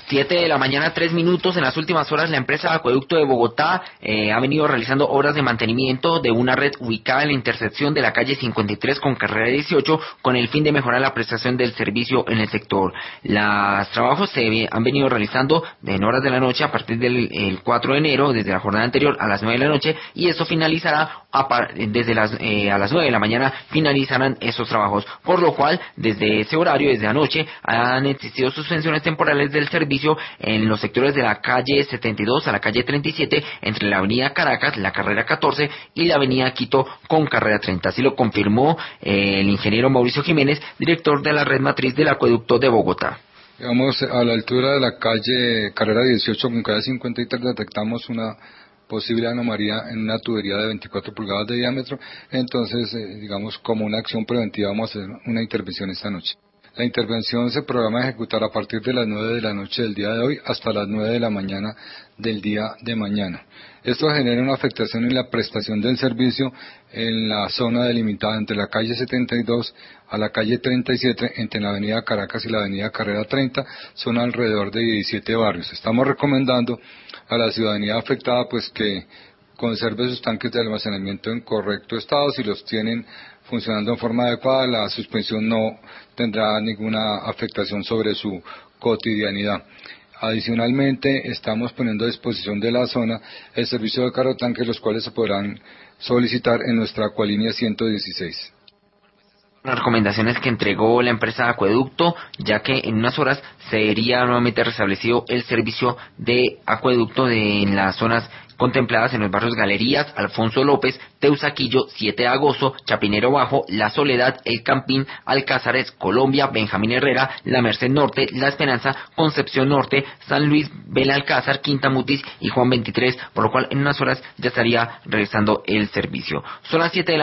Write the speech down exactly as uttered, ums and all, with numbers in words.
Siete de la mañana, tres minutos. En las últimas horas, la empresa Acueducto de Bogotá eh, ha venido realizando obras de mantenimiento de una red ubicada en la intersección de la calle cincuenta y tres con carrera dieciocho, con el fin de mejorar la prestación del servicio en el sector. Los trabajos se han venido realizando en horas de la noche a partir del el cuatro de enero, desde la jornada anterior a las nueve de la noche, y eso finalizará a par, desde las eh, a las nueve de la mañana finalizarán esos trabajos, por lo cual desde ese horario, desde anoche, han existido suspensiones temporales del servicio en los sectores de la calle setenta y dos a la calle treinta y siete, entre la avenida Caracas, la carrera catorce y la avenida Quito con carrera treinta. Así lo confirmó eh, el ingeniero Mauricio Jiménez, director de la red matriz del Acueducto de Bogotá. Digamos, a la altura de la calle carrera dieciocho con calle cincuenta y tres detectamos una posible anomalía en una tubería de veinticuatro pulgadas de diámetro. Entonces, eh, digamos, como una acción preventiva vamos a hacer una intervención esta noche. La intervención se programa ejecutar a partir de las nueve de la noche del día de hoy hasta las nueve de la mañana del día de mañana. Esto genera una afectación en la prestación del servicio en la zona delimitada entre la calle setenta y dos a la calle treinta y siete, entre la avenida Caracas y la avenida Carrera treinta, son alrededor de diecisiete barrios. Estamos recomendando a la ciudadanía afectada pues que conserve sus tanques de almacenamiento en correcto estado. Si los tienen funcionando en forma adecuada, la suspensión no tendrá ninguna afectación sobre su cotidianidad. Adicionalmente, estamos poniendo a disposición de la zona el servicio de carro tanques, los cuales se podrán solicitar en nuestra Acualínea ciento dieciséis. Las recomendaciones que entregó la empresa Acueducto, ya que en unas horas sería nuevamente restablecido el servicio de acueducto de, en las zonas contempladas en los barrios Galerías, Alfonso López, Teusaquillo, siete de agosto, Chapinero Bajo, La Soledad, El Campín, Alcázares, Colombia, Benjamín Herrera, La Merced Norte, La Esperanza, Concepción Norte, San Luis, Belalcázar, Quinta Mutis y Juan veintitrés, por lo cual en unas horas ya estaría regresando el servicio. Son las siete de la